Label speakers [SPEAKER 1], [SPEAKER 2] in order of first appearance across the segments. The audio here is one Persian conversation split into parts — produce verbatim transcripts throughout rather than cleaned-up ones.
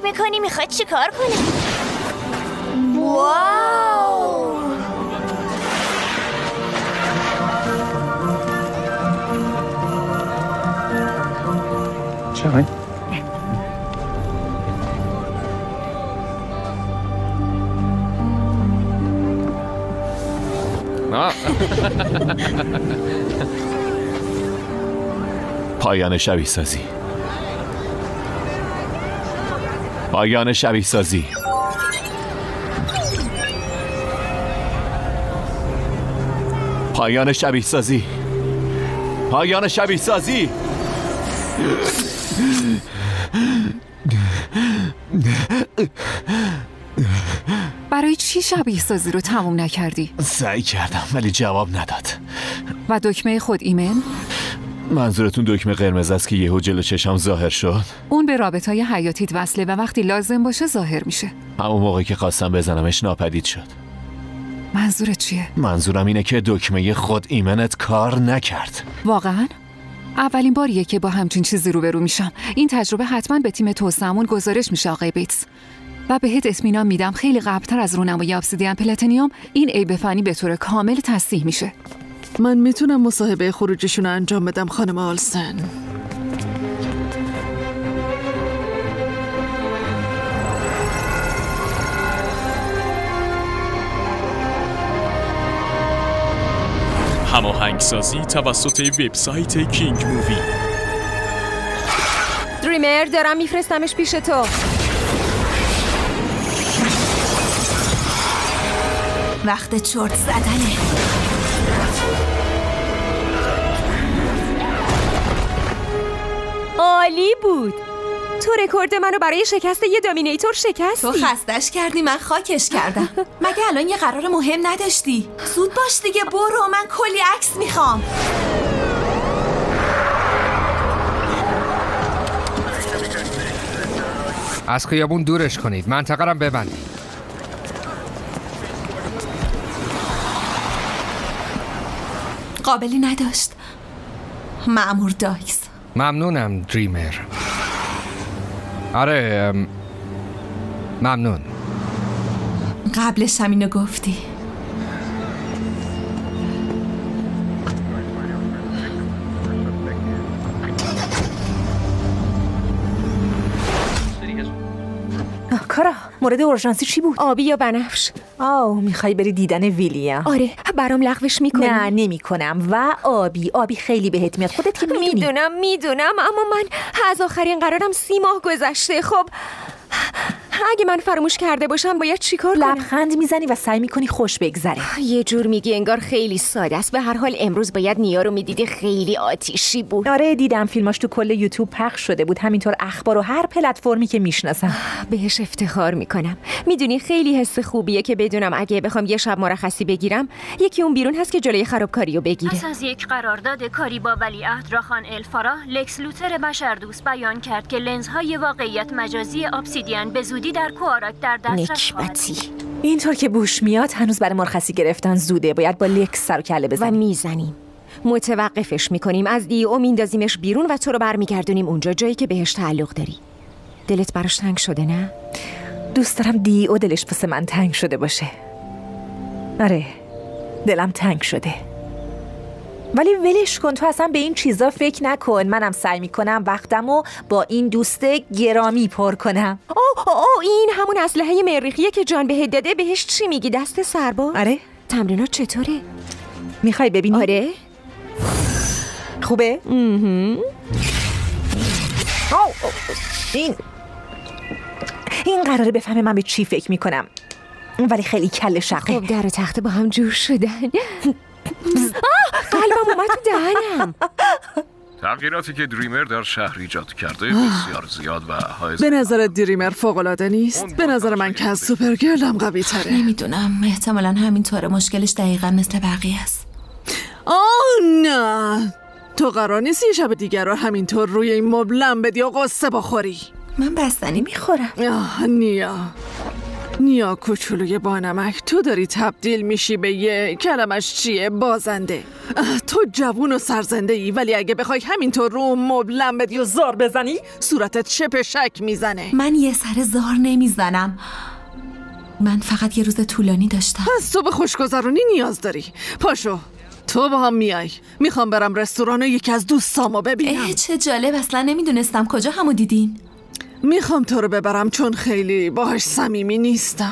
[SPEAKER 1] میکنی میخواد چی کار کنی؟ واو
[SPEAKER 2] چای؟
[SPEAKER 3] پایان شبیه سازی. پایان شبیه سازی. پایان شبیه سازی. پایان شبیه سازی.
[SPEAKER 4] برای چی شبیه سازی رو تموم نکردی؟
[SPEAKER 3] سعی کردم ولی جواب نداد.
[SPEAKER 4] و دکمه خود ایمن؟
[SPEAKER 3] منظورتون دکمه قرمز است که یهو جلو چشم ظاهر شد؟
[SPEAKER 4] اون به رابطه‌های حیاتیت وصله و وقتی لازم باشه ظاهر میشه.
[SPEAKER 3] همون موقعی که خواستم بزنمش ناپدید شد.
[SPEAKER 4] منظورت چیه؟
[SPEAKER 3] منظورم اینه که دکمه خود ایمنت کار نکرد.
[SPEAKER 4] واقعاً؟ اولین باریه که با همچین چیزی روبرو میشم. این تجربه حتما به تیم توسعه‌مون گزارش میشه آقای بیتس. و بهت اطمینان میدم خیلی قبلتر از رونمایی ابسیدین پلاتینیوم این عیب فنی به طور کامل تصحیح میشه.
[SPEAKER 5] من میتونم مصاحبه خروجیشون رو انجام بدم خانم آلسن.
[SPEAKER 6] هماهنگسازی توسط وبسایت کینگ مووی.
[SPEAKER 7] دریمر دارم میفرستمش پیش تو.
[SPEAKER 1] وقت چرت زدنه.
[SPEAKER 7] عالی بود. تو رکورد منو برای شکست یه دامینیتور شکستی.
[SPEAKER 1] تو خستش کردی من خاکش کردم. مگه الان یه قرار مهم نداشتی؟ زود باش دیگه برو، من کلی عکس میخوام.
[SPEAKER 2] از خیابون دورش کنید، منطقه رو ببندید.
[SPEAKER 1] قابلی نداشت. مأمور دایس.
[SPEAKER 2] ممنونم دریمر. آره ممنون.
[SPEAKER 1] قبلش هم اینو گفتی.
[SPEAKER 8] کارا مورد اورژانسی چی بود؟
[SPEAKER 7] آبی یا بنفش؟
[SPEAKER 8] آه میخوای بری دیدن ویلیم؟
[SPEAKER 7] آره برام لغوش میکنی؟
[SPEAKER 8] نه نمیکنم. و آبی آبی خیلی بهت میاد، خودت که میدونی.
[SPEAKER 7] میدونم میدونم اما من از آخرین قرارم سی ماه گذشته. خب اگه من فراموش کرده باشم باید چیکار کنم؟
[SPEAKER 8] لبخند میزنی و سعی میکنی خوش بگذره.
[SPEAKER 7] یه جور میگی انگار خیلی ساده است. به هر حال امروز باید نیا رو میدیدی، خیلی آتیشی بود.
[SPEAKER 8] آره دیدم فیلماش تو کل یوتیوب پخش شده بود، همینطور اخبار و هر پلتفرمی که میشناسم.
[SPEAKER 7] بهش افتخار میکنم. میدونی خیلی حس خوبیه که بدونم اگه بخوام یه شب مرخصی بگیرم یکی اون بیرون هست که جلوی خرابکاریو بگیره.
[SPEAKER 9] پس از یک قرارداد کاری با ولیعهد راخان الفارا، لکس لوتر بشردوست بیان کرد که لنزهای واقعیت مجازی ابسیدین به زودی در کوآراک در دسترس خواهد بود.
[SPEAKER 8] اینطور که بوش میاد هنوز برای مرخصی گرفتن زوده. باید با لکس سر و کله بزنیم.
[SPEAKER 7] و میزنیم. متوقفش میکنیم، از دیو میندازیمش بیرون و تو رو برمیگردونیم اونجا، جایی که بهش تعلق داری. دلت براش تنگ شده نه؟
[SPEAKER 8] دوست دارم دیو دلش واسه من تنگ شده باشه. آره دلم تنگ شده. ولی ولش کن، تو اصلا به این چیزا فکر نکن. منم سعی میکنم وقتمو با این دوست گرامی پر کنم.
[SPEAKER 7] اوه اوه این همون اسلحه مریخیه که جان بهت داده. بهش چی میگی؟ دست سرباز؟
[SPEAKER 8] آره.
[SPEAKER 7] تمرینات چطوره؟
[SPEAKER 8] میخوای ببینی؟
[SPEAKER 7] آره.
[SPEAKER 8] خوبه؟
[SPEAKER 7] مهم.
[SPEAKER 8] این این قراره بفهمه من به چی فکر میکنم، ولی خیلی کل شقه.
[SPEAKER 7] خب در تخته با هم جور شدن. قلبم اومد تو دهنم.
[SPEAKER 10] تغییراتی که دریمر در شهر ایجاد کرده بسیار زیاد و حائز.
[SPEAKER 5] به نظر دریمر فوق‌العاده نیست؟ به نظر من که از سوپرگرلم قوی تره.
[SPEAKER 1] نمیدونم، احتمالاً همینطوره. مشکلش دقیقاً مثل بقیه است.
[SPEAKER 5] آه نه، تو قرار نیست یه شب دیگر رو همینطور روی این مبلم بدی و قصه بخوری.
[SPEAKER 1] من بستنی میخورم.
[SPEAKER 5] آه نیا، نیا کوچولوی بانمک، تو داری تبدیل میشی به یه کلمش چیه بازنده. تو جوون و سرزنده ای، ولی اگه بخوای همینطور رو مبلم بدی و زار بزنی صورتت شپ شک میزنه.
[SPEAKER 1] من یه سر زار نمیزنم، من فقط یه روز طولانی داشتم.
[SPEAKER 5] پس تو به خوشگذرونی نیاز داری. پاشو تو با هم میای، میخوام برم رستوران و یکی از دوستامو ببینم.
[SPEAKER 1] اه چه جالب، اصلا نمیدونستم. کجا همو دیدین؟
[SPEAKER 5] میخوام تو رو ببرم چون خیلی باهاش صمیمی نیستم.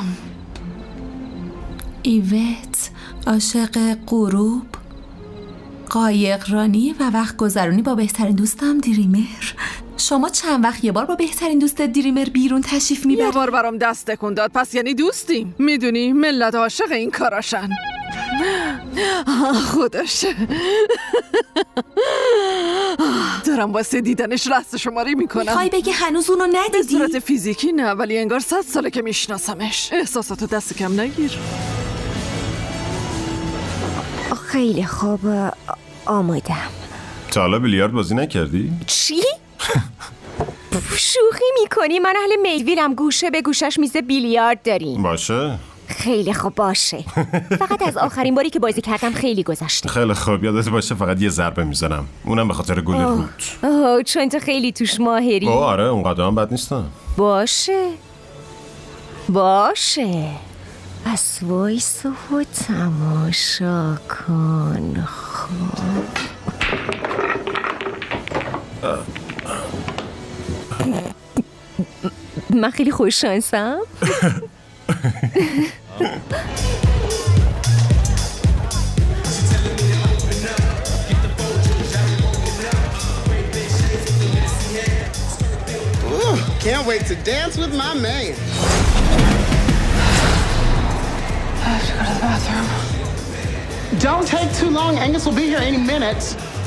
[SPEAKER 1] ایوت عاشق غروب، قایق رانی و وقت گذرونی با بهترین دوستم دریمر. شما چند وقت یه بار با بهترین دوستت دریمر بیرون تشریف میبری؟
[SPEAKER 5] یه بار برام دست تکون داد، پس یعنی دوستیم. میدونی ملت عاشق این کاراشن. خودشه دارم واسه دیدنش رست شماری میکنم.
[SPEAKER 1] میخوای بگی هنوز اونو ندیدی؟
[SPEAKER 5] به صورت فیزیکی نه، ولی انگار صد ساله که میشناسمش. احساساتو دست کم نگیر.
[SPEAKER 7] خیلی خوب، آمادم.
[SPEAKER 11] تا حالا بیلیارد بازی نکردی؟
[SPEAKER 7] چی؟ شوخی میکنی؟ من اهل میدویلم، گوشه به گوشش میز بیلیارد داریم.
[SPEAKER 11] باشه.
[SPEAKER 7] خیلی خوب باشه. فقط از آخرین باری که بازی کردم خیلی گذشته.
[SPEAKER 11] خیلی خوب، یادت باشه فقط یه ضربه میزنم، اونم به خاطر گل روت.
[SPEAKER 7] اوه چون تو خیلی توش ماهری.
[SPEAKER 11] اوه آره، اونقدر هم بد نیستم.
[SPEAKER 7] باشه باشه، پس وایسو و تماشا کن. خوب من خیلی خوش شانسم.
[SPEAKER 12] Ooh, can't wait to dance with my man. I have to go to the bathroom. Don't take too long. Angus will be here any minute.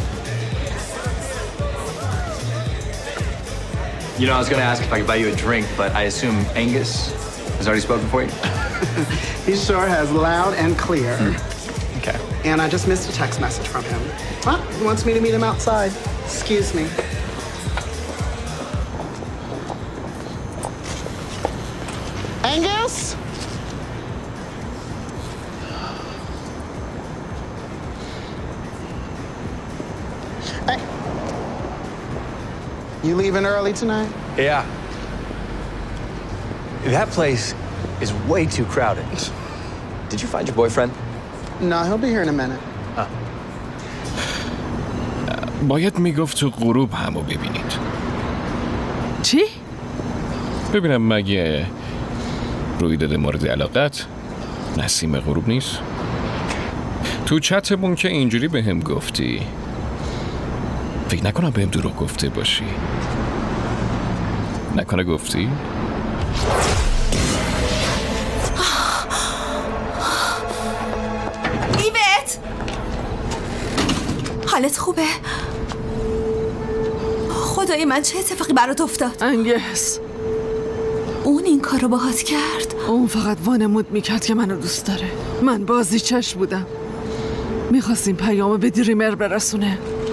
[SPEAKER 13] You know, I was going to ask if I could buy you a drink, but I assume Angus has already spoken for you?
[SPEAKER 12] He sure has, loud and clear.
[SPEAKER 13] Mm. Okay.
[SPEAKER 12] And I just missed a text message from him. Ah, he wants me to meet him outside. Excuse me. Angus? Hey. You leaving early tonight?
[SPEAKER 13] Yeah. That place is way too crowded. Did you find your boyfriend?
[SPEAKER 12] No, he'll be here in a minute.
[SPEAKER 13] Huh.
[SPEAKER 10] باید میگفت تو غروب همو ببینید.
[SPEAKER 5] چی؟
[SPEAKER 10] ببینم مگه رویداد مورد علاقت نسیم غروب نیست؟ تو چتمون که اینجوری به هم گفتی، فکر نکنم بهم دروغ گفته باشی. نکنه گفتی؟
[SPEAKER 1] ایوت حالت خوبه؟ خدای من چه اتفاقی برات افتاد؟
[SPEAKER 5] انگس
[SPEAKER 1] اون این کارو باهات کرد؟
[SPEAKER 5] اون فقط وانمود میکرد که منو دوست داره. من بازی چش بودم، میخواستیم پیامو به دریمر برسونه.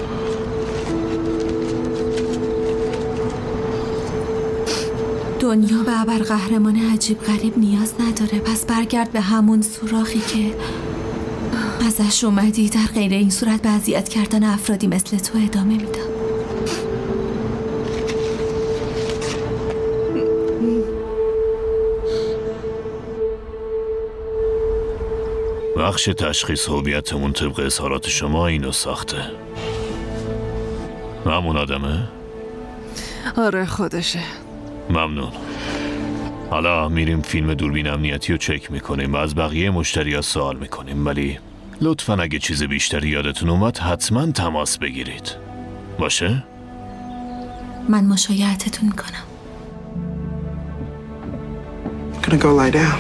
[SPEAKER 1] دنیا به ابرقهرمان عجیب غریب نیاز نداره، پس برگرد به همون سوراخی که ازش اومدی. در غیر این صورت به اذیت کردن افرادی مثل تو ادامه میدم.
[SPEAKER 3] بخش تشخیص هویتمون طبق اظهارات شما اینو ساخته. همون آدمه؟
[SPEAKER 5] آره خودشه.
[SPEAKER 3] ممنون. حالا میریم فیلم دوربین امنیتی رو چک میکنیم و از بقیه مشتری سوال میکنیم، ولی لطفاً اگه چیز بیشتری یادتون اومد حتما تماس بگیرید. باشه؟
[SPEAKER 1] من مشایعتتون میکنم.
[SPEAKER 12] Gonna go lie down.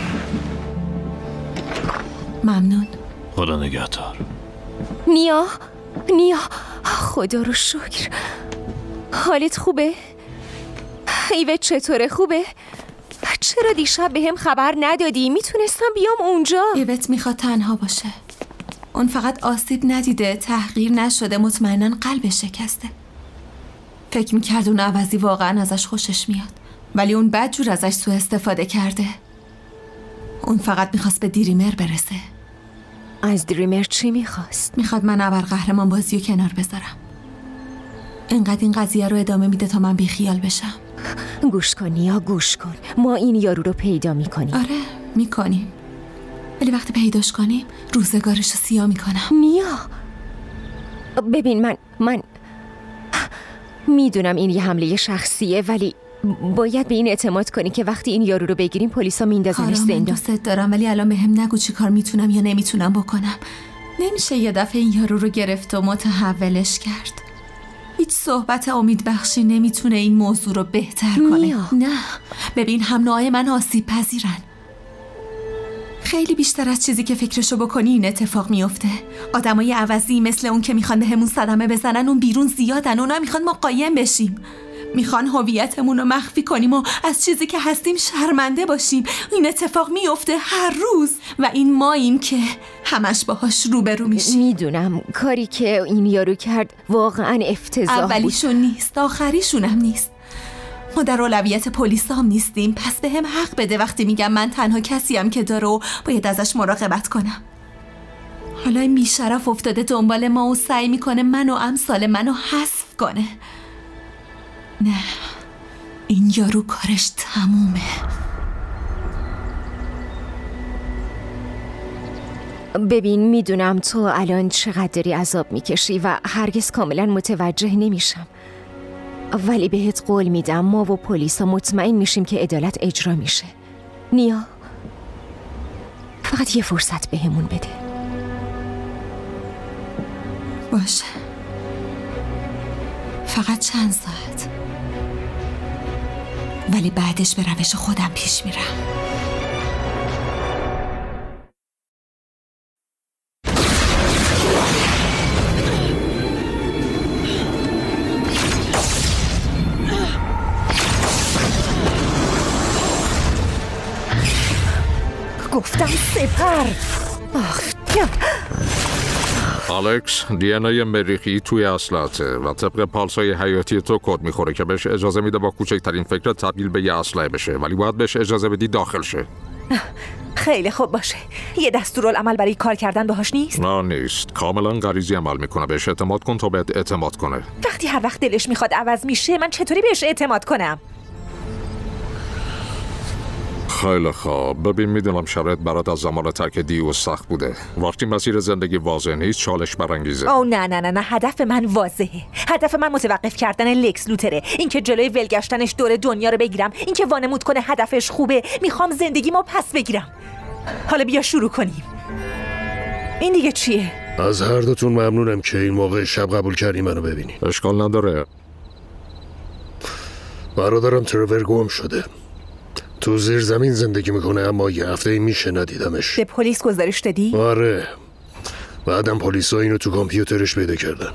[SPEAKER 1] ممنون.
[SPEAKER 3] خدا نگهدار.
[SPEAKER 7] نیا نیا، خدا رو شکر. حالت خوبه؟ ایوت چطوره؟ خوبه؟ چرا دیشب به هم خبر ندادی؟ میتونستم بیام اونجا.
[SPEAKER 1] ایوت میخواد تنها باشه. اون فقط آسیب ندیده، تحقیر نشده، مطمئناً قلبش شکسته. فکر میکرد اون عوضی واقعاً ازش خوشش میاد، ولی اون بدجور ازش سوء استفاده کرده. اون فقط میخواست به دریمر برسه.
[SPEAKER 7] از دریمر چی میخواست؟
[SPEAKER 1] میخواد من ابرقهرمان بازی رو کنار بذارم. انقدر این قضیه رو ادامه میده تا من بیخیال بشم.
[SPEAKER 7] گوش کن نیا، گوش کن. ما این یارو رو پیدا میکنیم.
[SPEAKER 1] آره میکنیم، ولی وقتی پیداش کنیم روزگارش رو سیاه میکنم.
[SPEAKER 7] نیا ببین، من من میدونم این یه حمله شخصیه، ولی باید به این اعتماد کنی که وقتی این یارو رو بگیریم پلیسا میندازنش زندان.
[SPEAKER 1] من دوست دارم، ولی الان بهم نگو چی کار میتونم یا نمیتونم بکنم. نمیشه یه دفعه این یارو رو گرفت و متحولش کرد. هیچ صحبت امید بخشی نمیتونه این موضوع رو بهتر کنه.
[SPEAKER 7] نیا.
[SPEAKER 1] نه ببین، هم نوعای من آسیب پذیرن. خیلی بیشتر از چیزی که فکرشو بکنی این اتفاق میفته. آدمای عوضی مثل اون که میخوان به همون صدمه بزنن اون بیرون زیادن. اونا میخوان ما قایم بشیم، میخوان هویتمون رو مخفی کنیم و از چیزی که هستیم شرمنده باشیم. این اتفاق میفته هر روز و این ماییم که همش باهاش روبرو میشیم.
[SPEAKER 7] میدونم کاری که این یارو کرد واقعا افتضاح بود.
[SPEAKER 1] اولیشون نیست، آخریشون هم نیست. ما در اولویت پلیس هم نیستیم، پس به هم حق بده وقتی میگم من تنها کسیم که داره و باید ازش مراقبت کنم. حالا این بیشرف افتاده دنبال ما و سعی میکنه من و امثال منو حذف کنه. نه، این یارو کارش تمومه.
[SPEAKER 7] ببین میدونم تو الان چقدر داری عذاب میکشی و هرگز کاملا متوجه نمیشم، ولی بهت قول میدم ما و پلیسا مطمئن میشیم که عدالت اجرا میشه. نیا فقط یه فرصت بهمون بده.
[SPEAKER 1] باشه، فقط چند ساعت، ولی بعدش به روش خودم پیش میرم.
[SPEAKER 8] گفتم سپر. آخ
[SPEAKER 10] الکس، دی ان ای مریخی توی اصلاته و طبق پالسای حیاتی تو کد میخوره که بهش اجازه میده با کوچکترین فکر تبدیل به یه اسلحه بشه، ولی باید بهش اجازه بدی داخل شه.
[SPEAKER 8] خیلی خوب باشه. یه دستورالعمل برای کار کردن باهاش نیست؟
[SPEAKER 10] نه نیست، کاملا غریزی عمل میکنه. بهش اعتماد کن تا بهت اعتماد کنه.
[SPEAKER 8] وقتی هر وقت دلش میخواد عوض میشه، من چطوری بهش اعتماد کنم؟
[SPEAKER 10] خیلی خوب، ببین میدونم شرایط برات از زمان ترک دیو سخت بوده. وقتی مسیر زندگی واضح نیست چالش برانگیزه.
[SPEAKER 8] او نه نه نه نه هدف من واضحه. هدف من متوقف کردن لکس لوتره. اینکه جلوی ولگشتنش دور دنیا رو بگیرم، اینکه وانمود کنه هدفش خوبه. میخوام زندگیمو پس بگیرم. حالا بیا شروع کنیم. این دیگه چیه؟
[SPEAKER 14] از هر دوتون ممنونم که این موقع شب قبول کردی منو ببینی.
[SPEAKER 10] اشکال نداره.
[SPEAKER 14] برادرم ترور گم شده. تو زیر زمین زندگی میکنه، اما یه هفته میشه ندیدمش.
[SPEAKER 8] به پلیس گزارش دادی؟
[SPEAKER 14] آره، بعدم پلیسا اینو تو کامپیوترش پیدا کردن.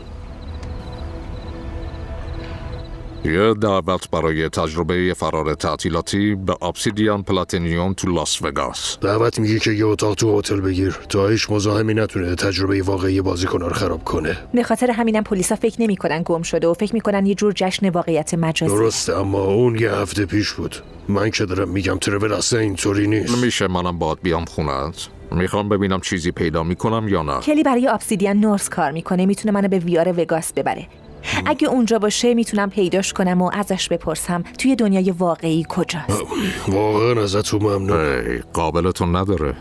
[SPEAKER 10] یه دعوت برای تجربه فرار تعطیلاتی به ابسیدیان پلاتینیوم تو لاس وگاس.
[SPEAKER 14] دعوت میگی که یه اتاق تو هتل بگیر تا هیچ مزاحمی نتونه تجربه واقعی بازیکن‌ها رو خراب کنه.
[SPEAKER 8] به خاطر همینم پلیسا فکر نمیکنن گم شده و فکر میکنن یه جور جشن واقعیت مجازی.
[SPEAKER 14] درسته، اما اون یه هفته پیش بود. من که دارم میگم ترور اصلا اینطوری نیست.
[SPEAKER 10] میشه منم باید بیام خونت؟ میخوام ببینم چیزی پیدا میکنم یا نه.
[SPEAKER 8] کلی برای ابسیدیان نورس کار میکنه، میتونه منو به ویار وگاس ببره. اگه اونجا باشه میتونم پیداش کنم و ازش بپرسم توی دنیای واقعی کجاست.
[SPEAKER 14] واقعا ازتون ممنون.
[SPEAKER 10] قابلتون نداره.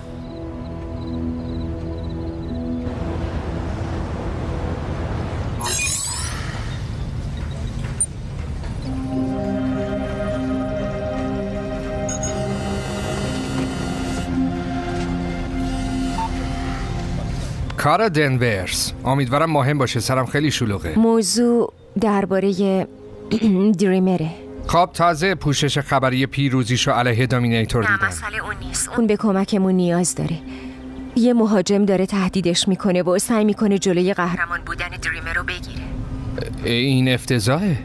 [SPEAKER 2] کار دنورز، امیدوارم مهم باشه، سرم خیلی شلوغه.
[SPEAKER 7] موضوع درباره دریمره.
[SPEAKER 2] خب تازه پوشش خبری پیروزیشو علیه دامینیتور دیدم.
[SPEAKER 7] نه مسئله اون نیست، اون به کمکمون نیاز داره. یه مهاجم داره تهدیدش میکنه و سعی میکنه جلوی قهرمان بودن دریمر رو بگیره.
[SPEAKER 2] این افتضاحه.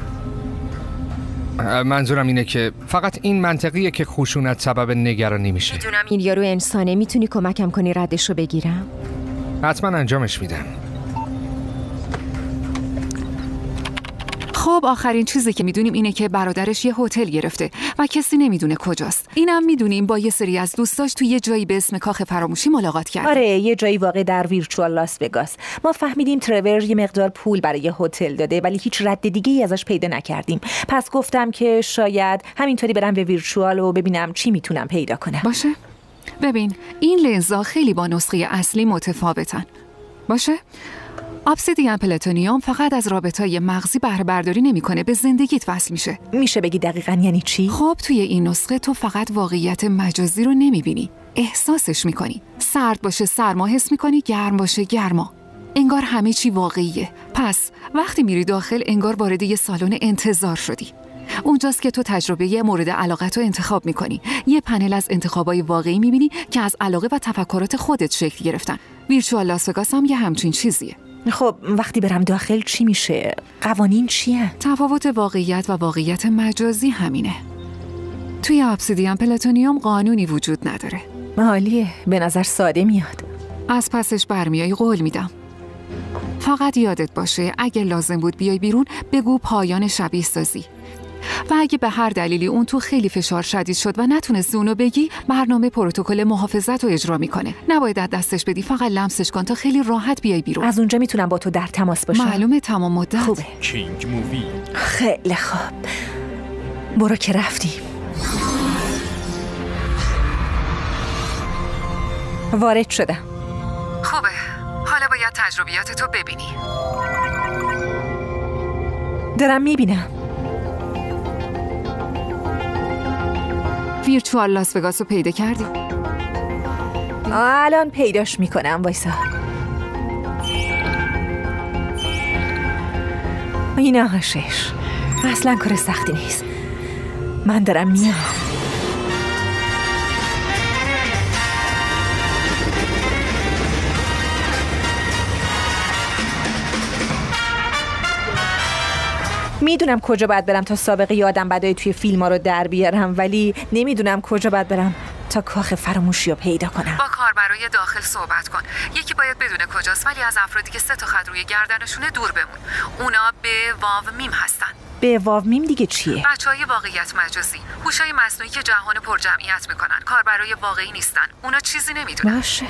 [SPEAKER 2] منظورم اینه که فقط این منطقیه که خشونت سبب نگرانی میشه.
[SPEAKER 7] میدونم این یارو انسانه، میتونی کمکم کنی ردش رو بگیرم؟
[SPEAKER 2] حتما انجامش میدم.
[SPEAKER 4] خب آخرین چیزی که میدونیم اینه که برادرش یه هتل گرفته و کسی نمیدونه کجاست. اینم میدونیم با یه سری از دوستاش تو یه جایی به اسم کاخ فراموشی ملاقات کرد.
[SPEAKER 8] آره، یه جایی واقع در ویرچوال لاس وگاس. ما فهمیدیم ترور یه مقدار پول برای یه هتل داده ولی هیچ رد دیگه ای ازش پیدا نکردیم. پس گفتم که شاید همینطوری برم به ویرچوال و ببینم چی میتونم پیدا کنم.
[SPEAKER 4] باشه. ببین این لنزها خیلی با نسخه اصلی متفاوتن. باشه؟ ابسیدین پلاتونیوم فقط از رابطه‌های مغزی بهره برداری نمی‌کنه، به زندگیت وصل میشه.
[SPEAKER 8] میشه بگی دقیقاً یعنی چی؟
[SPEAKER 4] خب توی این نسخه تو فقط واقعیت مجازی رو نمی‌بینی، احساسش می‌کنی. سرد باشه سرما حس می‌کنی، گرم باشه گرما. انگار همه چی واقعیه. پس وقتی میری داخل انگار وارد یه سالن انتظار شدی. اونجاست که تو تجربه مورد علاقت رو انتخاب میکنی. یه پنل از انتخابای واقعی میبینی که از علاقه و تفکرات خودت شکل گرفتن. ویرچوال لاس وگاس هم یه همچین چیزیه.
[SPEAKER 8] خب وقتی برم داخل چی میشه؟ قوانین چیه؟
[SPEAKER 4] تفاوت واقعیت و واقعیت مجازی همینه. توی ابسیدین پلاتونیوم قانونی وجود نداره.
[SPEAKER 8] عالیه، به نظر ساده میاد.
[SPEAKER 4] از پسش برمیای قول میدم. فقط یادت باشه اگه لازم بود بیای بیرون بگو پایان شبیه سازی. و اگه به هر دلیلی اون تو خیلی فشار شدید شد و نتونستی اونو بگی، برنامه پروتکل محافظت رو اجرا میکنه. نباید دستش بدی، فقط لمسش کن تا خیلی راحت بیای بیرون.
[SPEAKER 8] از اونجا میتونم با تو در تماس باشم؟
[SPEAKER 4] معلومه تمام مدت.
[SPEAKER 8] خوبه.
[SPEAKER 6] کینگ مووی.
[SPEAKER 8] خیلی خوب. برو که رفتیم. وارد شدم.
[SPEAKER 4] خوبه. حالا باید تجربیات تو ببینی.
[SPEAKER 8] دارم میبینم.
[SPEAKER 4] ویرچوال لاس وگاس رو پیدا کردی؟
[SPEAKER 8] الان پیداش میکنم، وایسا. این آشش اصلا کار سختی نیست. من دارم میام. میدونم کجا باید برم تا سابقه یادم بدای توی فیلم ها رو در بیارم، ولی نمیدونم کجا باید برم تا کاخ فراموشی رو پیدا کنم.
[SPEAKER 4] با کاربرای داخل صحبت کن. یکی باید بدونه کجاست، ولی از افرادی که سه تا خط روی گردنشونه دور بمون. اونا به واو میم هستن.
[SPEAKER 8] به واو میم دیگه چیه؟
[SPEAKER 4] بچهای واقعیت مجازی، هوشای مصنوعی که جهان پر جمعیت میکنن. کاربرای واقعی نیستن. اونا چیزی نمیدونن.
[SPEAKER 8] باشه.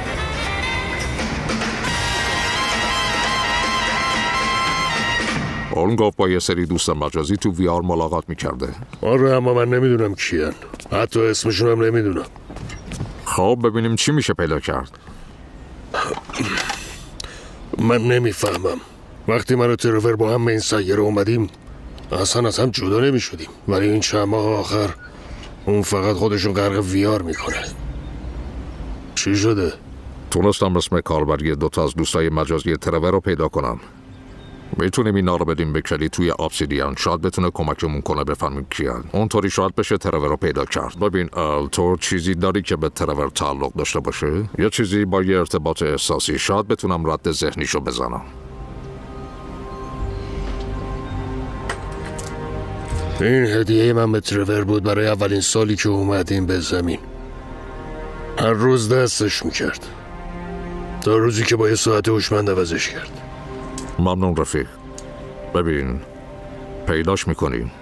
[SPEAKER 15] اون گفت با یه سری دوست مجازی تو وی آر ملاقات میکرده.
[SPEAKER 14] آره اما من نمیدونم کیان، حتی اسمشون هم نمیدونم.
[SPEAKER 15] خب ببینیم چی میشه پیدا کرد.
[SPEAKER 14] من نمیفهمم. وقتی من و ترور با هم به این سیاره اومدیم اصلا از هم جدا نمیشدیم، ولی این چند ماه آخر اون فقط خودشون غرق وی آر میکنه. چی شده؟
[SPEAKER 15] تونستم اسم کاربری دوتا از دوستای مجازی ترور رو پیدا کنم. میتونیم اینا رو بدیم به کلی توی ابسیدین، شاید بتونه کمکمون کنه بفهمیم کیان. اونطوری شاید بشه ترور رو پیدا کرد. ببین تو چیزی داری که به ترور تعلق داشته باشه؟ یه چیزی با یه ارتباط احساسی، شاید بتونم رد ذهنیشو بزنم.
[SPEAKER 14] این هدیه من به ترور بود برای اولین سالی که اومدیم به زمین. هر روز دستش میکرد تا روزی که با یه ساعت هوشمند عوضش کرد.
[SPEAKER 15] ممنون رفیق. ببین پیداش میکنیم.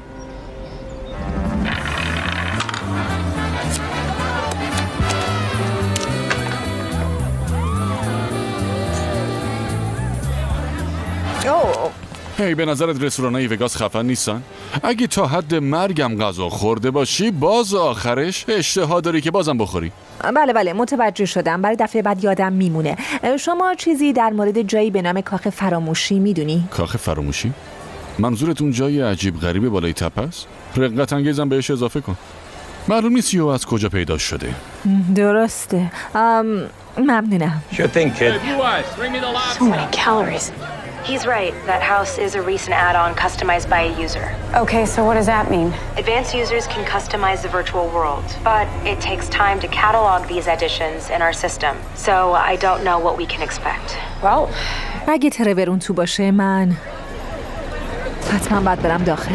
[SPEAKER 16] هی hey, به نظرت رستورانای وگاس خفن نیستن؟ اگه تا حد مرگم غذا خورده باشی باز آخرش اشتها داری که بازم بخوری.
[SPEAKER 8] بله بله متوجه شدم، برای دفعه بعد یادم میمونه. شما چیزی در مورد جایی به نام کاخ فراموشی میدونی؟
[SPEAKER 16] کاخ فراموشی؟ منظورتون جای عجیب غریب بالای تپه است؟ رقت انگیزم بهش اضافه کن. معلوم نیست یهو از کجا پیدا شده.
[SPEAKER 8] درسته. ام ممنونم.
[SPEAKER 17] Sure thing, kid. Hey, Blue Eyes, bring me the last. So many calories.
[SPEAKER 18] He's right. That house is a recent add-on customized by a user.
[SPEAKER 17] Okay, so what does that mean?
[SPEAKER 18] Advanced users can customize the virtual world, but it takes time to catalog these additions in our system. So I don't know what we can expect.
[SPEAKER 17] Well,
[SPEAKER 8] اگه ترور اون تو باشه من حتما باید برم داخل.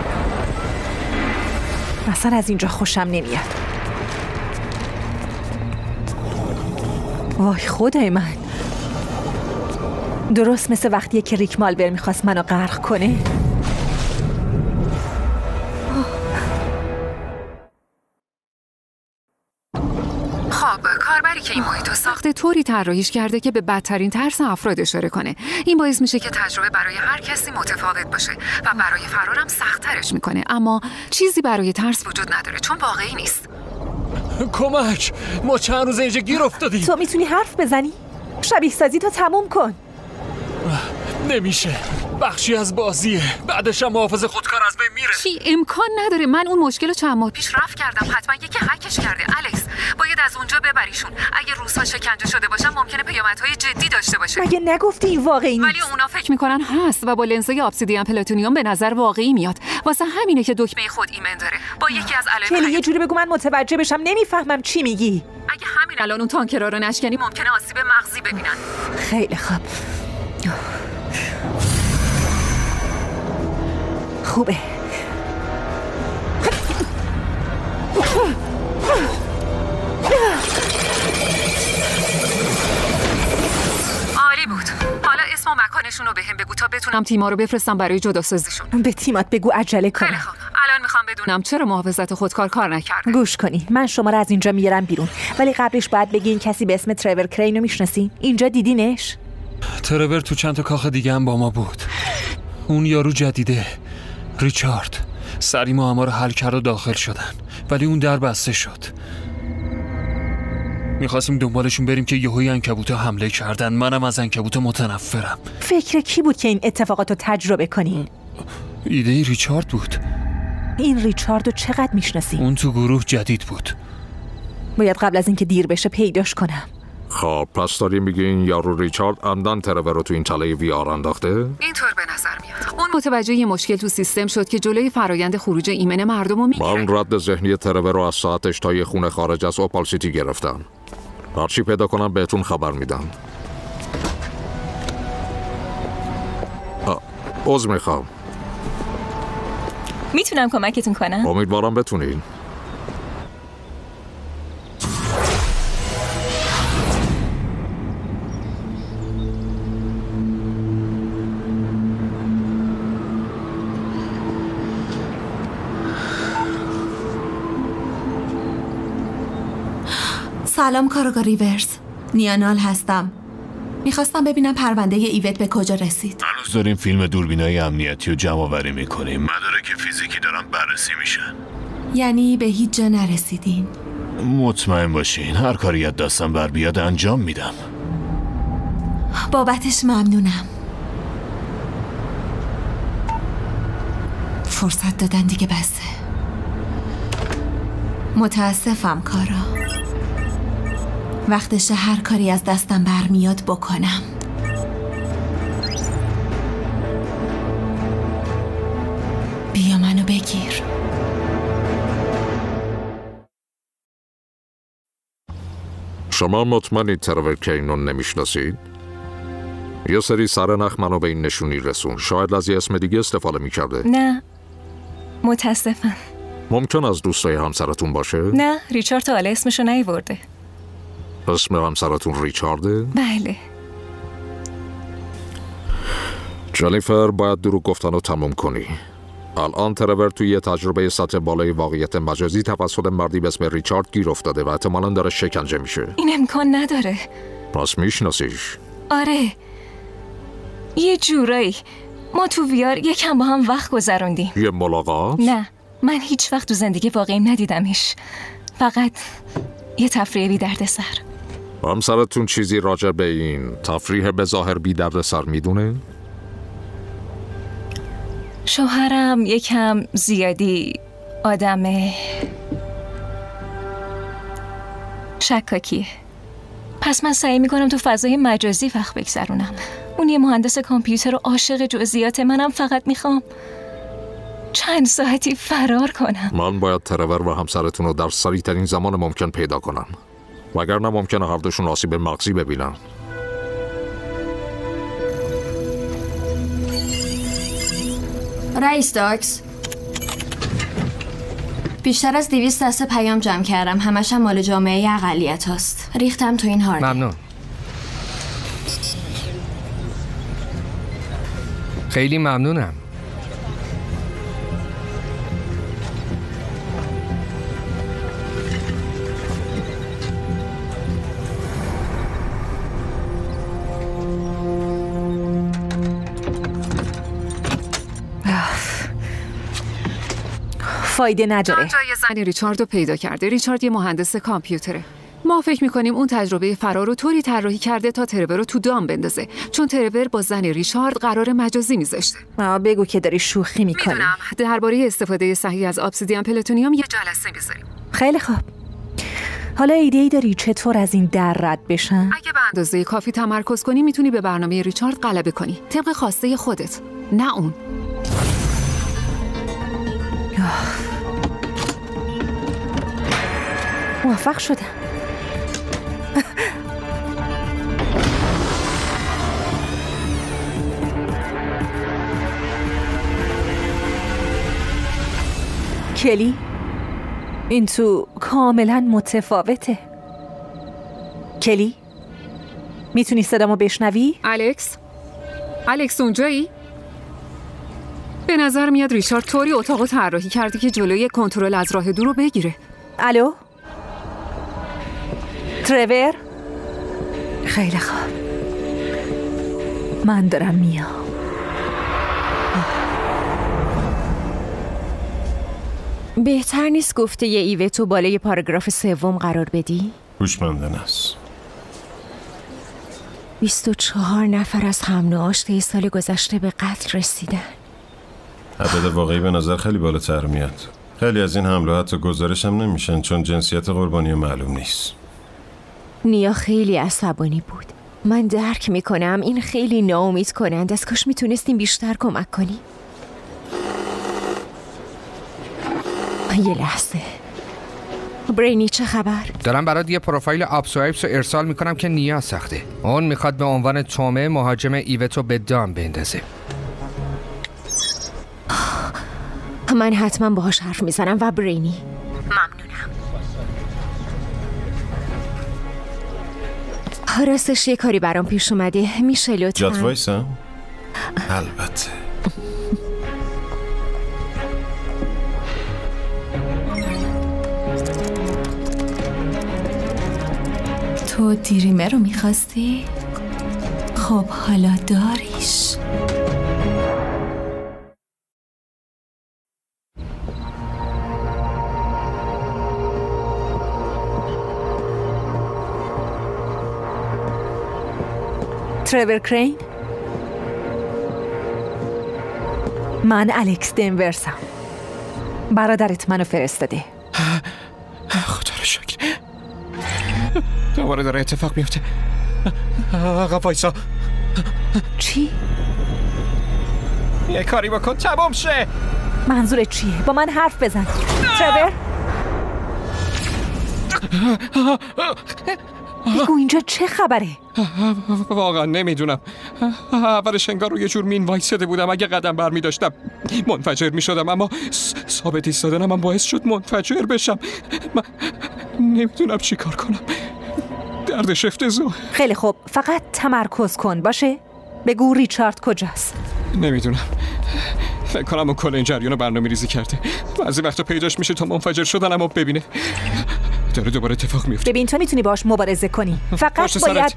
[SPEAKER 8] اصلا از اینجا خوشم نمیاد. وای خدای من، درست مثل وقتیه که ریک مالبر میخواست منو غرق کنه.
[SPEAKER 4] ساخته طوری طراحیش کرده که به بدترین ترس افراد اشاره کنه. این باعث میشه که تجربه برای هر کسی متفاوت باشه و برای فرارم سخت‌ترش میکنه. اما چیزی برای ترس وجود نداره چون واقعی نیست.
[SPEAKER 19] کمک! ما چند روز اینجا گیر افتادیم.
[SPEAKER 8] تو میتونی حرف بزنی؟ شبیه سازی تو تموم کن.
[SPEAKER 19] نمیشه. بخشی از بازیه. بعدش هم محافظ خودکار از بین میره.
[SPEAKER 4] چی امکان نداره. من اون مشکل رو چند ماه پیش رفع کردم. حتما یکی هکش کرده. الکس باید از اونجا ببریشون. اگه روزها شکنجه شده باشن ممکنه پیامدهای جدی داشته باشه.
[SPEAKER 8] مگه نگفتی این واقعی نیست؟
[SPEAKER 4] ولی اونا فکر میکنن هست و با لنزای ابسیدین پلاتونیوم به نظر واقعی میاد. واسه همینه که دکمه خود ایمن داره. با یکی از علائم
[SPEAKER 8] کلی یه جوری بگو من متوجه بشم. نمیفهمم چی میگی.
[SPEAKER 4] اگه همین الان اون تانکرا رو نشکنی ممکنه آسیب مغزی ببینن.
[SPEAKER 8] خیلی خوب. خوبه.
[SPEAKER 4] عالی بود. حالا اسم و مکانشون رو بهم بگو تا بتونم تیما رو بفرستم برای جداسازیشون.
[SPEAKER 8] به تیمات بگو عجله کنه.
[SPEAKER 4] خیلی خوب. الان میخوام بدونم چرا محافظت خودکار کار نکرده.
[SPEAKER 8] گوش کنی. من شما رو از اینجا میارم بیرون. ولی قبلش باید بگین کسی به اسم ترور کرین رو میشناسین؟ اینجا دیدینش؟
[SPEAKER 19] ترور تو چند تا کاخ دیگه هم با ما بود. اون یارو جدیده، ریچارد. سری معما رو حل کرد و داخل شدن، ولی اون در بسته شد. میخواستیم دنبالشون بریم که یهوی عنکبوتا حمله کردن. منم از عنکبوتا متنفرم.
[SPEAKER 8] فکر کی بود که این اتفاقات رو تجربه کنین؟
[SPEAKER 19] ایده ریچارد بود.
[SPEAKER 8] این ریچارد رو چقدر میشناسی؟
[SPEAKER 19] اون تو گروه جدید بود.
[SPEAKER 8] باید قبل از اینکه دیر بشه پیداش کنم.
[SPEAKER 15] خب پس داری میگی این یارو ریچارد عمدن ترور رو تو این تله وی آر انداخته؟
[SPEAKER 4] اینطور به نظر میاد. اون متوجه یه مشکل تو سیستم شد که جلوی فرایند خروج ایمن مردم رو میگیره.
[SPEAKER 15] من رد ذهنی ترور رو از ساعتش تا یه خونه خارج از اوپال سیتی گرفتم. هرچی پیدا کنم بهتون خبر میدم. عذر میخوام.
[SPEAKER 20] میتونم کمکتون کنم؟
[SPEAKER 15] امیدوارم بتونین.
[SPEAKER 1] سلام کارگاه ریورز، نیانال هستم. میخواستم ببینم پرونده ایوت به کجا رسید.
[SPEAKER 3] هنوز داریم فیلم دوربینای امنیتی رو جمع آوری میکنیم. مدارک فیزیکی دارن بررسی میشن.
[SPEAKER 1] یعنی به هیچ جا نرسیدین؟
[SPEAKER 3] مطمئن باشین هر کاری از دستم بر بیاد انجام میدم.
[SPEAKER 1] بابتش ممنونم. فرصت دادن دیگه بسه. متاسفم کارا. وقتشه هر کاری از دستم برمیاد بکنم. بیا منو بگیر.
[SPEAKER 15] شما مطمئنید ترور کرین رو نمیشناسید؟ یه سری سرنخ منو به این نشونی رسون. شاید از یه اسم دیگه استفاده میکرده.
[SPEAKER 20] نه متاسفم.
[SPEAKER 15] ممکن از دوستای همسرتون باشه؟
[SPEAKER 20] نه ریچارد تا حالا اسمشو نیورده.
[SPEAKER 15] اسم همسرتون ریچارده؟
[SPEAKER 20] بله.
[SPEAKER 15] جنیفر باید دروغ گفتن رو تموم کنی. الان ترور توی یه تجربه سطح بالای واقعیت مجازی توسط مردی به اسم ریچارد گیر افتاده و احتمالاً داره شکنجه میشه.
[SPEAKER 20] این امکان نداره.
[SPEAKER 15] پس میشناسیش؟
[SPEAKER 20] آره یه جورایی. ما تو ویار یکم با هم وقت گذروندیم.
[SPEAKER 15] یه ملاقات؟
[SPEAKER 20] نه من هیچ وقت تو زندگی واقعی ندیدمش. فقط یه تفریح بی درد سر.
[SPEAKER 15] همسرتون چیزی راجع به این تفریح به ظاهر بی درد سر میدونه؟
[SPEAKER 20] شوهرم یکم زیادی آدم شکاکیه. پس من سعی میکنم تو فضای مجازی وقت بگذرونم. اون یه مهندس کامپیوتر و عاشق جزئیات، منم فقط میخوام چند ساعتی فرار کنم.
[SPEAKER 15] من باید ترور و همسرتون رو در سریع ترین زمان ممکن پیدا کنم، وگرنه ممکنه هر دوشون آسیب مغزی ببینن.
[SPEAKER 21] رئیس داکس، بیشتر از دویست دسته پیام جمع کردم، همش هم مال جامعه اقلیت هاست. ریختم تو این هارد.
[SPEAKER 2] ممنون. خیلی ممنونم.
[SPEAKER 8] فایده نداره.
[SPEAKER 4] جای زن ریچارد رو پیدا کرده. ریچارد یه مهندس کامپیوتره. ما فکر میکنیم اون تجربه فرار رو طوری طراحی کرده تا ترور رو تو دام بندازه، چون ترور با زن ریچارد قرار مجازی میذاشته.
[SPEAKER 8] آ بگو که داری شوخی میکنی.
[SPEAKER 4] میدونم. درباره استفاده صحیح از ابسیدیان پلوتونیوم یه جلسه میذاریم.
[SPEAKER 8] خیلی خوب. حالا ایده ای داری چطور از این در رد بشن؟
[SPEAKER 4] اگه به اندازه کافی تمرکز کنی میتونی به برنامه ریچارد غلبه کنی، طبق خواسته خودت، نه اون.
[SPEAKER 8] موفق شدم. کلی این تو کاملا متفاوته. کلی میتونی صدامو بشنوی؟
[SPEAKER 4] الکس؟ الکس اونجایی؟ به نظر میاد ریچارد طوری اتاقو طراحی کرده که جلوی کنترل از راه دور رو بگیره.
[SPEAKER 8] الو؟ ترور؟ خیلی خوب، من دارم میام.
[SPEAKER 7] بهتر نیست گفته یه ایوه تو بالای پاراگراف سوم قرار بدی؟
[SPEAKER 11] هوشمندانه است.
[SPEAKER 7] بیست و چهار نفر از حمل و آشته سال گذشته به قتل رسیدن.
[SPEAKER 11] عدد واقعی به نظر خیلی بالاتر میاد. خیلی از این حمله حتی گزارش هم نمیشن چون جنسیت قربانی معلوم نیست.
[SPEAKER 7] نیا خیلی عصبانی بود. من درک میکنم این خیلی ناامید کنند. از کاش میتونستیم بیشتر کمک کنیم. یه لحظه. برینی چه خبر؟
[SPEAKER 2] دارم برات یه پروفایل آبسوایپس رو ارسال میکنم که نیا ساخته. اون میخواد به عنوان تومه مهاجم ایوتو به دام بندازه.
[SPEAKER 7] من حتما باهاش حرف میزنم. و برینی ممنونم. راستش یه کاری برام پیش اومده. میشه لطفا
[SPEAKER 11] جات وایسم؟ البته.
[SPEAKER 1] تو دیریمه رو میخواستی؟ خب حالا داریش.
[SPEAKER 8] ترور کرین؟ من الکس دنورسم. برادرت منو فرستاده.
[SPEAKER 10] خدا رو شکر. دوباره داره اتفاق میفته. آقا وایسا.
[SPEAKER 8] چی؟
[SPEAKER 10] یه کاری بکن تمام شه.
[SPEAKER 8] منظورت چیه؟ با من حرف بزن. ترور؟ بگو اینجا چه خبره؟
[SPEAKER 10] واقعا نمیدونم. اولش انگار رو یه جور مین وایساده بودم. اگه قدم برمی داشتم منفجر می شدم، اما ثابت ایستادنم هم باعث شد منفجر بشم. من نمیدونم چی کار کنم. دردش افتضاح.
[SPEAKER 8] خیلی خوب، فقط تمرکز کن باشه؟ بگو ریچارد کجاست؟
[SPEAKER 10] نمیدونم. فکر کنم اون کل این جریان رو برنامه ریزی کرده. بعضی وقتا پیداش میشه تا منفجر شدن اما ببینه داره دوباره اتفاق میفته.
[SPEAKER 8] ببین تو میتونی باش مبارزه کنی. فقط باید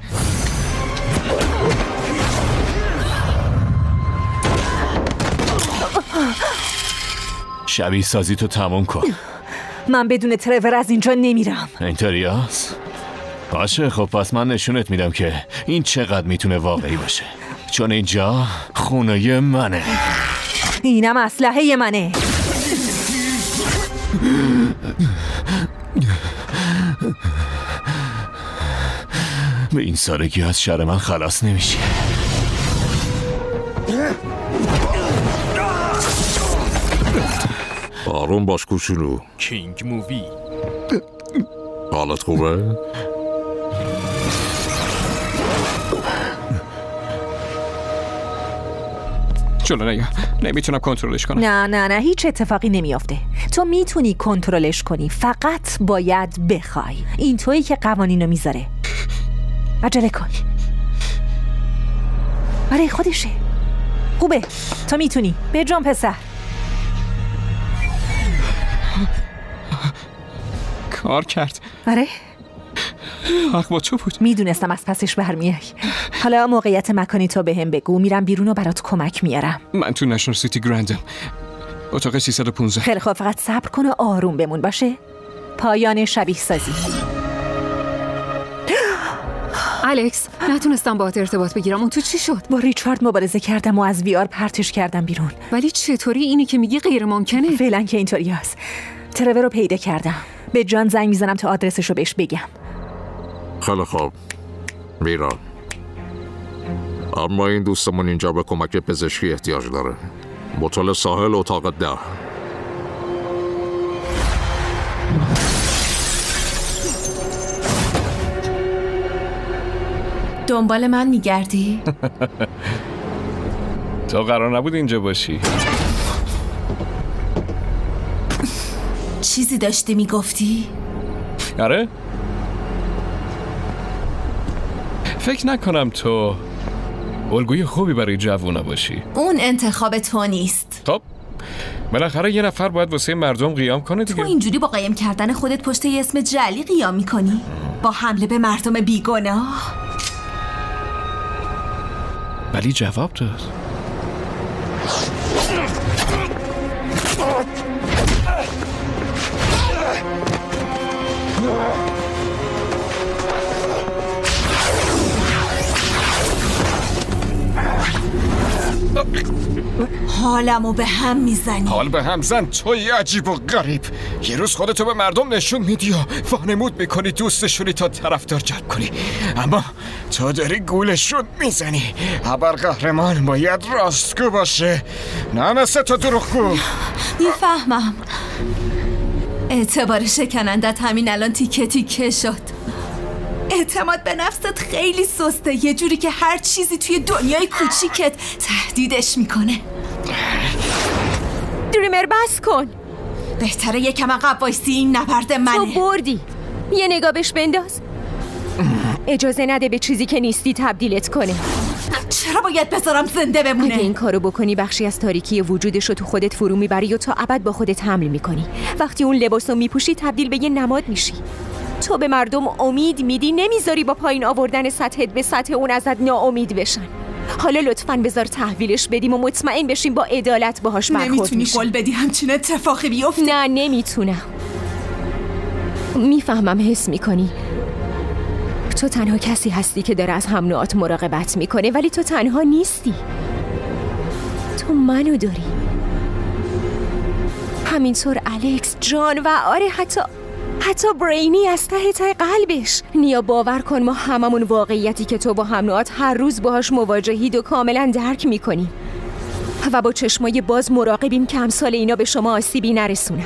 [SPEAKER 3] شبیه سازی تو تموم کن.
[SPEAKER 8] من بدون ترور از اینجا نمیرم.
[SPEAKER 3] اینطوریاست؟ باشه خب پس من نشونت میدم که این چقدر میتونه واقعی باشه، چون اینجا خونه منه.
[SPEAKER 8] اینم اسلحه منه.
[SPEAKER 3] به این سادگی از شر من خلاص نمیشه.
[SPEAKER 15] آروم باش کوچولو.
[SPEAKER 6] کینگ مووی.
[SPEAKER 15] حالت خوبه؟
[SPEAKER 10] جلو نیا. نمیتونم کنترلش کنم.
[SPEAKER 8] نه نه نه هیچ اتفاقی نمیافته. تو میتونی کنترلش کنی، فقط باید بخوای. این تویی که قوانینو میذاره. عجله کن. آره خودشه. خوبه. تو میتونی. بجام پسر.
[SPEAKER 10] کار کرد.
[SPEAKER 8] آره
[SPEAKER 10] حق با تو بود.
[SPEAKER 8] میدونستم از پسش برمیای. حالا موقعیت مکانی تو به هم بگو. میرم بیرون و برات کمک میارم.
[SPEAKER 10] من تو نشنال سیتی گرندم.
[SPEAKER 19] اتاق سیصد و پانزده.
[SPEAKER 8] خیلی خوب، فقط صبر کن و آروم بمون باشه. پایان شبیه سازی.
[SPEAKER 4] الکس، نتونستم باهات ارتباط بگیرم. اون تو چی شد؟
[SPEAKER 8] با ریچارد مبارزه کردم و از وی آر پرتش کردم بیرون.
[SPEAKER 4] ولی چطوری اینی که میگی غیر ممکنه؟
[SPEAKER 8] فعلا که اینطوری هست. ترور رو پیدا کردم. به جان زنگ میزنم تا آدرسش رو بهش بگم.
[SPEAKER 15] خیلی خوب میرم، اما این دوستمون اینجا به کمک پزشکی احتیاج داره. موتل ساحل اتاق ده.
[SPEAKER 1] دنبال من میگردی؟
[SPEAKER 10] تو قرار نبود اینجا باشی.
[SPEAKER 1] چیزی داشتی میگفتی؟
[SPEAKER 10] آره؟ فکر نکنم تو الگوی خوبی برای جوونا باشی.
[SPEAKER 1] اون انتخاب تو نیست.
[SPEAKER 10] خب بالاخره یه نفر باید واسه مردم قیام کنه دیگه.
[SPEAKER 1] تو اینجوری با قایم کردن خودت پشت یه اسم جعلی قیام میکنی؟ با حمله به مردم بیگناه؟
[SPEAKER 10] ولی جواب داد.
[SPEAKER 1] حالمو به هم میزنی.
[SPEAKER 10] حال به هم زن توی عجیب و غریب. یه روز خودتو به مردم نشون میدی و وانمود میکنی دوستشونی تا طرفدار جلب کنی، اما تو داری گولشون میزنی. ابرقهرمان باید راستگو باشه، نه مثل تو دروغگو.
[SPEAKER 1] میفهمم. اعتبار شکنندت همین الان تیکه تیکه شد. اعتماد به نفست خیلی سسته، یه جوری که هر چیزی توی دنیای کوچیکت تهدیدش میکنه.
[SPEAKER 7] دریمر بس کن.
[SPEAKER 1] بهتره یکم عقب وایسی، این نبرد منه.
[SPEAKER 7] تو بردی. یه نگاه بهش بنداز. اجازه نده به چیزی که نیستی تبدیلت کنه.
[SPEAKER 1] چرا باید بذارم زنده بمونه؟
[SPEAKER 7] اگه این کارو بکنی بخشی از تاریکی وجودش رو تو خودت فرو میبری و تا ابد با خودت حمل میکنی. وقتی اون لباسو میپوشی تبدیل به یه نماد میشی. تو به مردم امید میدی، نمیذاری با پایین آوردن سطحت به سطح اون ازت ناامید بشن. حالا لطفاً بذار تحویلش بدیم و مطمئن بشیم با عدالت باهاش برخورد میشه.
[SPEAKER 1] نمیتونی قول بدی همچین اتفاقی بیفته؟
[SPEAKER 7] نه نمیتونم. میفهمم حس میکنی تو تنها کسی هستی که داره از هم نوعات مراقبت میکنه، ولی تو تنها نیستی. تو منو داری، همینطور الکس، جان و آره حتی حتی برینی از ته ته قلبش. نیا باور کن ما هممون واقعیتی که تو با هم نوعات هر روز باهاش مواجهید و کاملا درک میکنیم و با چشمای باز مراقبیم که امثال اینا به شما آسیبی نرسونن.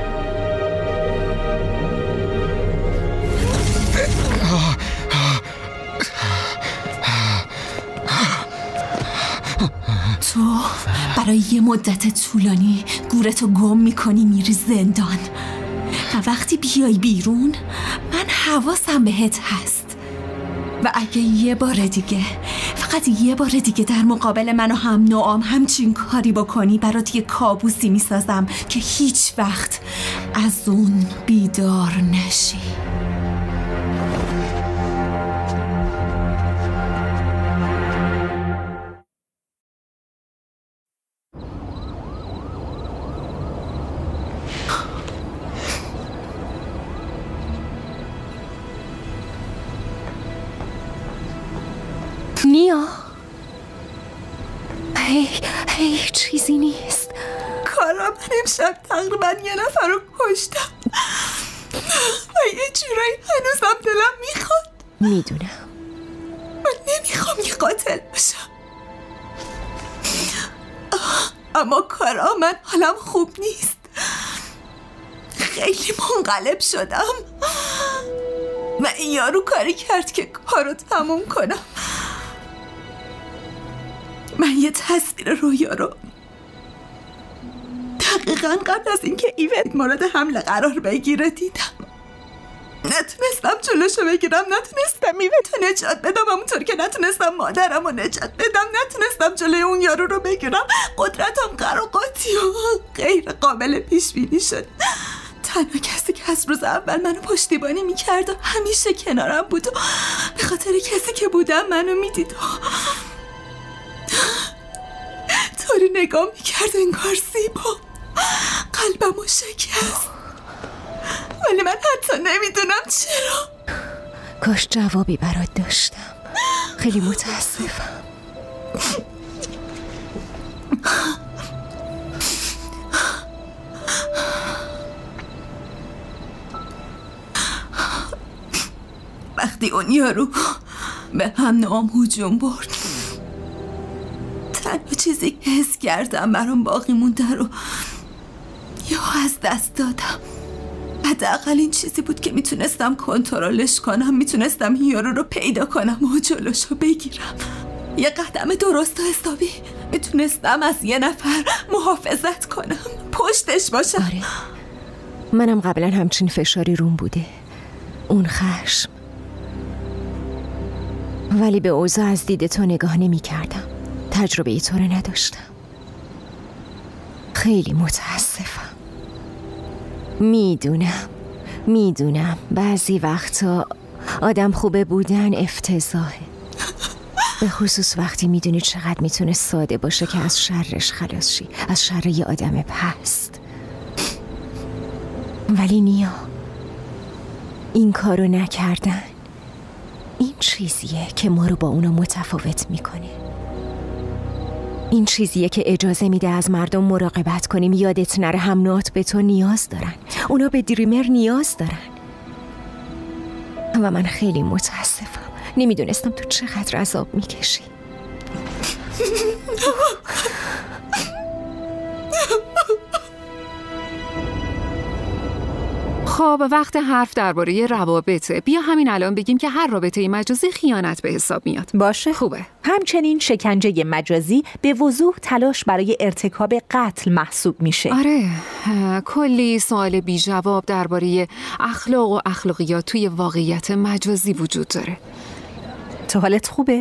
[SPEAKER 1] تو برای یه مدت طولانی گورتو گم میکنی، میری زندان و وقتی بیای بیرون من حواسم بهت هست و اگه یه بار دیگه، فقط یه بار دیگه در مقابل من و هم نوعام همچین کاری بکنی، برات یه کابوسی میسازم که هیچ وقت از اون بیدار نشی.
[SPEAKER 7] نیا، هی هی چیزی نیست.
[SPEAKER 1] کارا من امشب تقریبا یه نفر رو کشتم و یه جورایی هنوزم دلم میخواد.
[SPEAKER 7] میدونم
[SPEAKER 1] من نمیخوام یه قاتل باشم، اما کارا من حالم خوب نیست. خیلی منقلب شدم و این یارو کاری کرد که کارو تموم کنم. من یه تصویر رویا رو دقیقاً قبل از اینکه ایونت مورد حمله قرار بگیره دیدم. نتونستم جلوشو بگیرم، نتونستم ایونت رو نجات بدم، همونطور که نتونستم مادرم رو نجات بدم، نتونستم جلوی اون یارو رو بگیرم. قدرتم قراقاتی و غیر قابل پیش بینی شد. تنها کسی که از روز اول منو پشتیبانی میکرد و همیشه کنارم بود و به خاطر کسی که بودم منو میدید و طوری نگاه میکرد انگار زیبا قلبمو شکست، ولی من حتی نمیدونم چرا.
[SPEAKER 7] کاش جوابی برات داشتم. خیلی متاسفم.
[SPEAKER 1] وقتی اون یارو به هم نام هجوم برد، تنها چیزی که حس کردم برام باقی مونده رو یا از دست دادم. حداقل این چیزی بود که میتونستم کنترلش کنم، میتونستم یارو رو پیدا کنم و جلوش رو بگیرم. یه قدم درست و حسابی میتونستم از یه نفر محافظت کنم، پشتش باشم.
[SPEAKER 7] آره، منم قبلا همچین فشاری روم بوده، اون خشم، ولی به اوضاع از دید تو نگاه نمی کردم. تجربه ای تو رو نداشتم. خیلی متاسفم. میدونم میدونم بعضی وقتا آدم خوبه بودن افتضاحه، به خصوص وقتی میدونی چقدر میتونه ساده باشه که از شرش خلاص شی، از شر یه آدم پست. ولی نیا، این کارو نکردن این چیزیه که ما رو با اونا متفاوت میکنه. این چیزیه که اجازه میده از مردم مراقبت کنیم. یادت نره هم نوعات به تو نیاز دارن، اونا به دریمر نیاز دارن. و من خیلی متاسفم، نمیدونستم تو چقدر عذاب میکشی.
[SPEAKER 4] خب وقت حرف درباره روابطه. بیا همین الان بگیم که هر رابطه مجازی خیانت به حساب میاد.
[SPEAKER 8] باشه،
[SPEAKER 4] خوبه.
[SPEAKER 8] همچنین شکنجه مجازی به وضوح تلاش برای ارتکاب قتل محسوب میشه.
[SPEAKER 4] آره، کلی سوال بی جواب درباره اخلاق و اخلاقیات توی واقعیت مجازی وجود داره.
[SPEAKER 8] تو حالت خوبه؟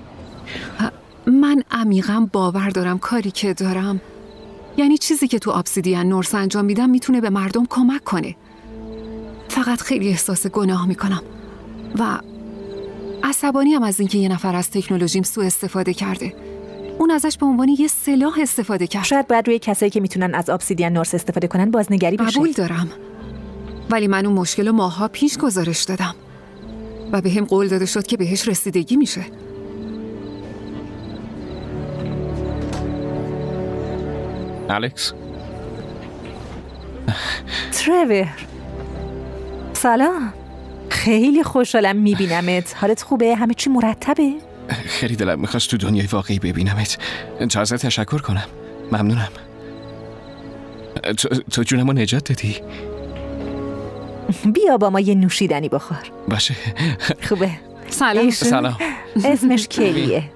[SPEAKER 4] من عمیقاً باور دارم کاری که دارم، یعنی چیزی که تو ابسیدین نورس انجام میدم میتونه به مردم کمک کنه. فقط خیلی احساس گناه میکنم و عصبانی هم از اینکه یه نفر از تکنولوژیم سوء استفاده کرده. اون ازش به عنوان یه سلاح استفاده کرد.
[SPEAKER 8] شاید باید روی کسایی که میتونن از ابسیدین نورس استفاده کنن بازنگری بشه.
[SPEAKER 4] قبول دارم، ولی من اون مشکل رو ماها پیش گزارش دادم و به هم قول داده شد که بهش رسیدگی میشه.
[SPEAKER 10] الکس.
[SPEAKER 8] ترور، سلام. خیلی خوشحالم میبینمت. حالت خوبه؟ همه چی مرتبه؟
[SPEAKER 10] خیلی دلم میخواست تو دنیای واقعی ببینمت. چه ازت تشکر کنم. ممنونم. تو, تو جونمو نجات دادی.
[SPEAKER 8] بیا با ما یه نوشیدنی بخور.
[SPEAKER 10] باشه.
[SPEAKER 8] خوبه.
[SPEAKER 4] سلام.
[SPEAKER 10] سلام.
[SPEAKER 8] اسمش کلیه.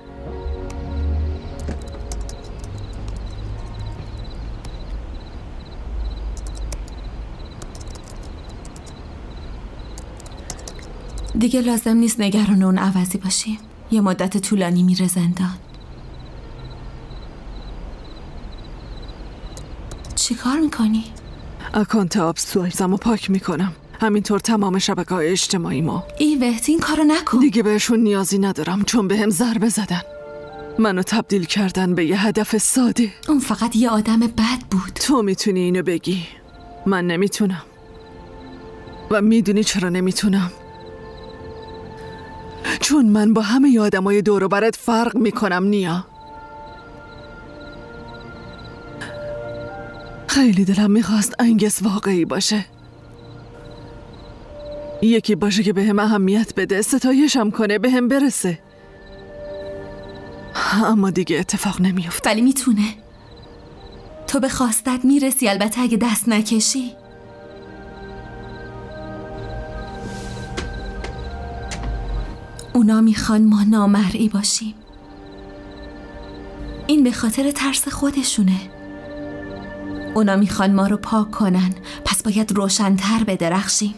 [SPEAKER 1] دیگه لازم نیست نگران اون عوضی باشیم. یه مدت طولانی میره زندان. چی کار میکنی؟
[SPEAKER 5] اکانت آبسوایزمو پاک میکنم، همینطور تمام شبکه‌های اجتماعی ما.
[SPEAKER 1] ایوت این کارو نکن.
[SPEAKER 5] دیگه بهشون نیازی ندارم چون به هم ضربه زدن، منو تبدیل کردن به یه هدف ساده.
[SPEAKER 1] اون فقط یه آدم بد بود.
[SPEAKER 5] تو میتونی اینو بگی، من نمیتونم. و میدونی چرا نمیتونم؟ چون من با همه آدمای دور و برت فرق میکنم. نیا، خیلی دلم میخواست انگس واقعی باشه، یکی باشه که به هم اهمیت بده، ستایشم کنه، به هم برسه. اما دیگه اتفاق نمیفته.
[SPEAKER 1] ولی میتونه. تو به خواستت میرسی، البته اگه دست نکشی. اونا میخوان ما نامرئی باشیم. این به خاطر ترس خودشونه. اونا میخوان ما رو پاک کنن، پس باید روشن‌تر بدرخشیم.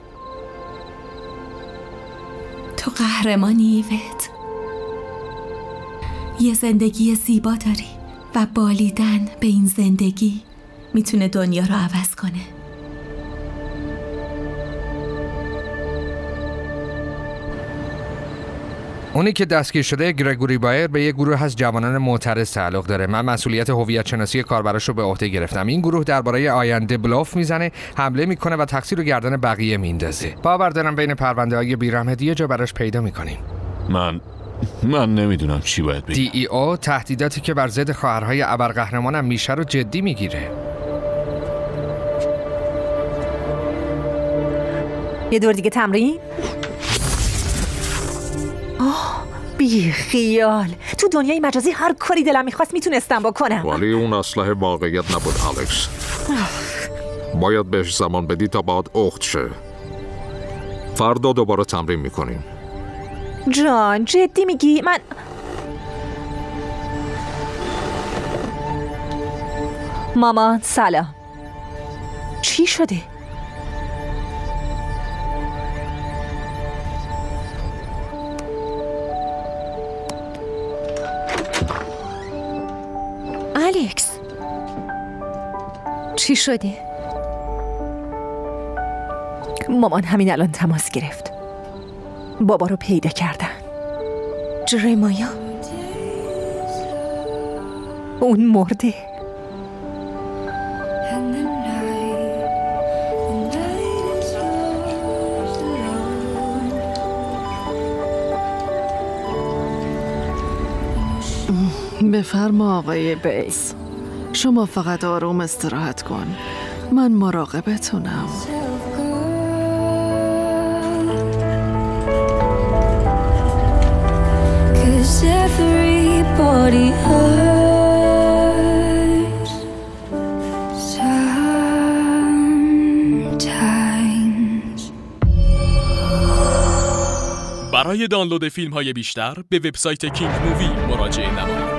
[SPEAKER 1] تو قهرمانی ایوت. یه زندگی زیبا داری و بالیدن به این زندگی میتونه دنیا رو عوض کنه.
[SPEAKER 2] اونی که دستگیر شده گرگوری بایر به یه گروه از جوانان معترض تعلق داره. من مسئولیت هویت شناسی کاربراش رو به عهده گرفتم. این گروه درباره آینده بلوف میزنه، حمله میکنه و تقصیر رو گردن بقیه میندازه. باور دارم بین پرونده‌های بیرحمتی یه جا براش پیدا میکنیم.
[SPEAKER 3] من من نمیدونم چی باید بگم.
[SPEAKER 2] دی ای او تهدیداتی که بر ضد خواهرهای ابرقهرمانم میشه رو جدی میگیره.
[SPEAKER 8] یه دور دیگه تمرین؟ آه بی خیال. تو دنیای مجازی هر کاری دلم میخواست میتونستم بکنم.
[SPEAKER 15] ولی اون اسلحه واقعیت نبود الکس. باید بهش زمان بدی تا بعد اخت شه. فردا دوباره تمرین میکنیم.
[SPEAKER 8] جان جدی میگی؟ من مامان سلام. چی شده؟
[SPEAKER 7] الکس چی شده؟
[SPEAKER 8] مامان همین الان تماس گرفت. بابا رو پیدا کردن.
[SPEAKER 7] جرمایا
[SPEAKER 8] اون مرده.
[SPEAKER 5] بفرما آقای بیس. شما فقط آروم استراحت کن. من مراقبتونم.
[SPEAKER 6] برای دانلود فیلم های بیشتر به وبسایت کینگ مووی مراجعه نمایید.